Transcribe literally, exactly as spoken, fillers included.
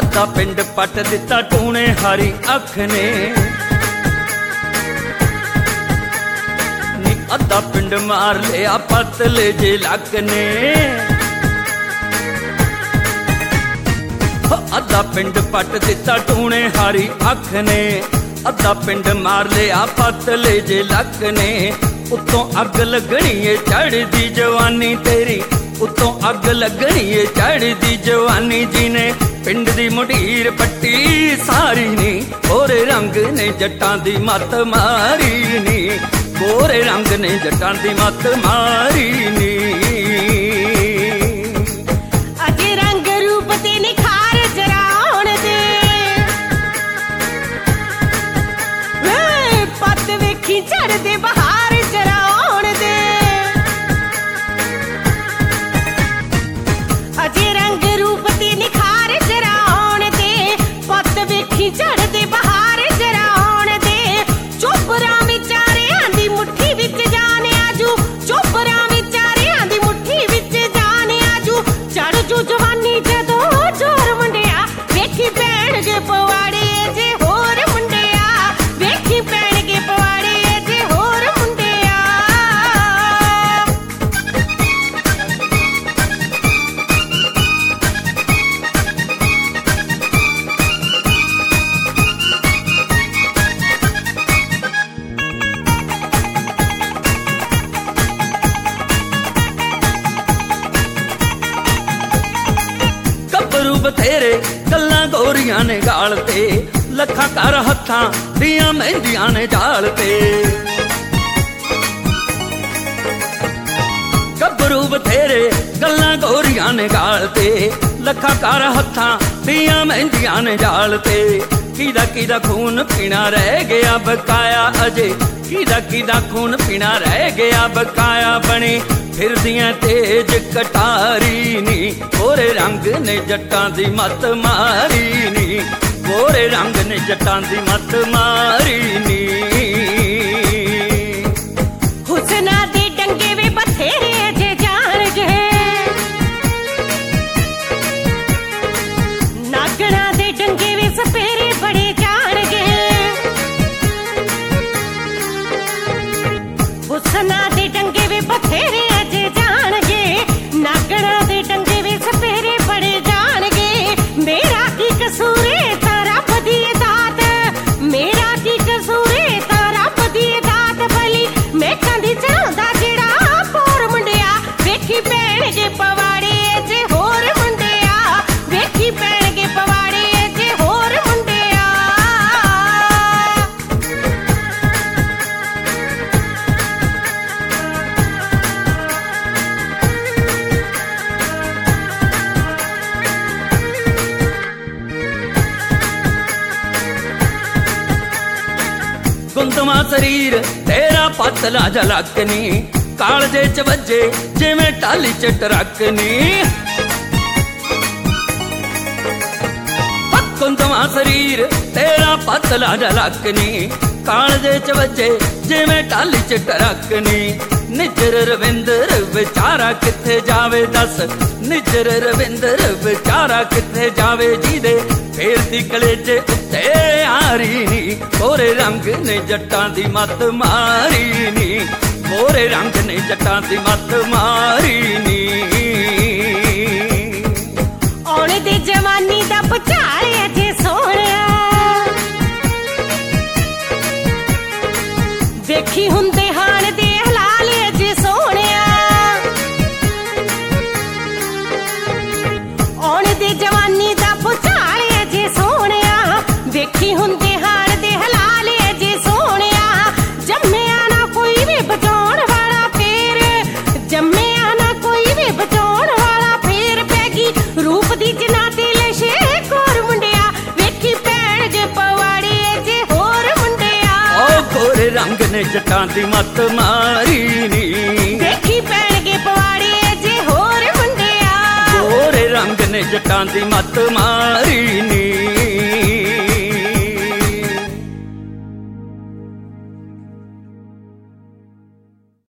अद्धा पिंड पट दिता टूने हारी अख ने, नी अद्धा पिंड मार लिया पतले जे लक ने। अद्धा पिंड पट दिता टूने हारी अख ने, अद्धा पिंड मार लिया पतले जे लक ने। उत्तों अग लगनी है चढ़दी जवानी तेरी, उत्तों अग लगनी है चढ़दी जवानी जी ने। पिंड दी मुंडीर पट्टी सारी नी, गोरे रंग ने जट्टां दी मत मारी नी, गोरे रंग ने जट्टां दी मत मारी नी। अजे रंग रूप ते निखार जराउण दे, पत वेखी चढ़दे बहार जराउण दे। अजे रंग रूप ते निखार जराउण दे, पत वेखी चढ़दे बहार जराउण दे। चोपरा विचारियां दी मुट्ठी विच जान आजू, चोपरा विचारियां दी मुट्ठी विच जान आजू। चढ़ जू जवानी जदों जोर मुंडिया, वेखी पैणगे पवाड़े जे होर मुंडिया, वेखी पैणगे पवाड़े जे होर मुंडिया। गभरू बथेरे गल्लां गोरियां ने गाल ते, लखां कर हत्थां दियां मेहंदियां ने जाल ते। गभरू बथेरे गल्लां गोरियां ने गाल ते, लखां कर हत्थां दियां मेहंदियां ने जाल ते। किदा किदा खून पीना रह गया बकाया अजे, किदा किदा खून पीना रह गया बकाया। बनी फिरदियां तेज कटारी नी, गोरे रंग ने जट्टां दी मत मारी नी, गोरे रंग ने जट्टां दी मत मारी नी। हुस्ना दे डंगे वे बथेरे जे जान जे, नागणा दे डंगे वे सपेरे बड़े जान जे। हुस्ना दे डंगे वे बथेरे जे जान गे, नागणा दे डंगे वे सपेरे बड़े जान गे। मेरा की कसूर है तारा बदी दात, मेरा की कसूर है तारा बदी दात। भली मैं कंधी चढ़ांदा जेड़ा पोर मुंडिया, वेखी पैणगे पवाड़े जे होर मुंडिया, वेखी पैणगे पवाड़े जे होर मुंडिया। गुंदमा शरीर तेरा पतला जलक नी, कालजे च वजे जिवें टाली च टरक नी। गुंदमा शरीर तेरा पतला जलक नी, कालजे च वजे जिवें टाली च टरक नी। निजर रविंदर विचारा किथे जावे दस, निजर रविंदर विचारा किथे जावे जीदे फेरदी कलेजे उत्ते आरी नी, गोरे रंग ने जट्टां दी मत मारी नी, गोरे रंग ने जट्टां दी मत मारी नी। औणे दे जवानी दा पचारे अजे सोहणिया, देखी हुंदे हाण दे हलाल अजे सोहणिया। औणे दे जवानी दा पचारे अजे सोहणिया, देखी हुंदे हाण दे हलाल अजे सोहणिया। जम्मिया ना कोई वे बचाउण वाला फेर, जम्मिया ना कोई वे बचाउण वाला फेर। पैगी रूप दी जना ते लशे कोर मुंडिया, वेखी पैणगे पवाड़े जे होर मुंडिया। ओ गोरे रंग ने जट्टां दी मत मारी नी, वेखी पैणगे पवाड़े जे होर मुंडिया। गोरे रंग ने जट्टां दी मत मारी नी।